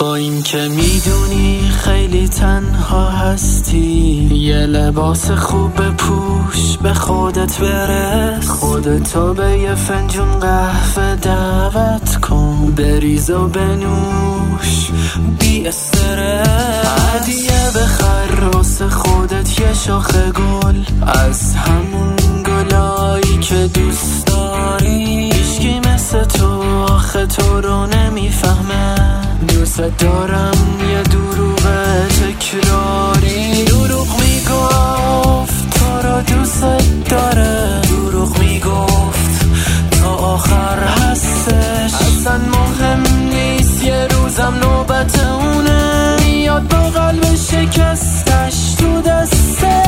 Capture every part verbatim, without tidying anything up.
با این که میدونی خیلی تنها هستی، یه لباس خوب بپوش، به خودت برس، خودتو به یه فنجون قهوه دعوت کن، بریز و بنوش بی استرس، هدیه بخر واسه خودت یه شاخه گل از همون گلایی که دوست داری. هیچکی مثل تو آخه تو رو نمیفهمه، دوست دارم یه دروغ تکراری. دروغ میگفت تو رو دوست داره، دروغ میگفت تا آخر هستش، اصلا مهم نیست یه روزم نوبت اونه، میاد با قلب شکستش تو دسته.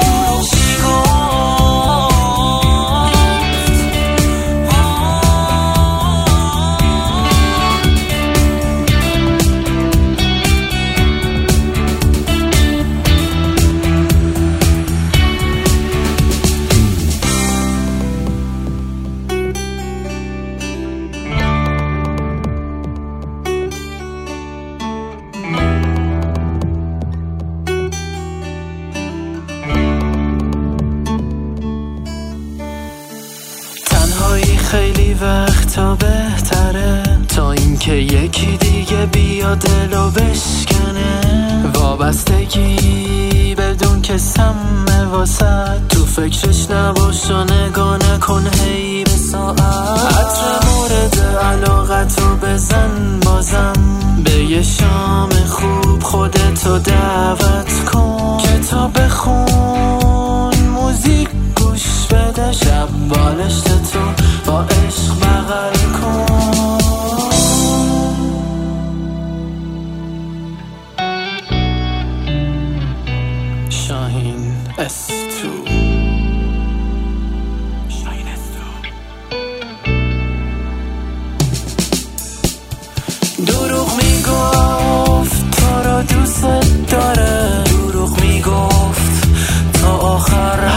خیلی وقتا بهتره تا اینکه یکی دیگه بیا دلو بشکنه، وابستگی بدون که سمه واسد، تو فکرش نباش و نگاه نکن هی به ساعت، عطر مورد علاقتو بزن بازم، به یه شام خوب خودتو دعوت کن، کتاب بخون، موزیک گوش بده، شب بالشتتو با عشق بغل کن. شاهین استو شاهین استو دروغ میگفت تو رو دوست داره، دروغ میگفت تا آخر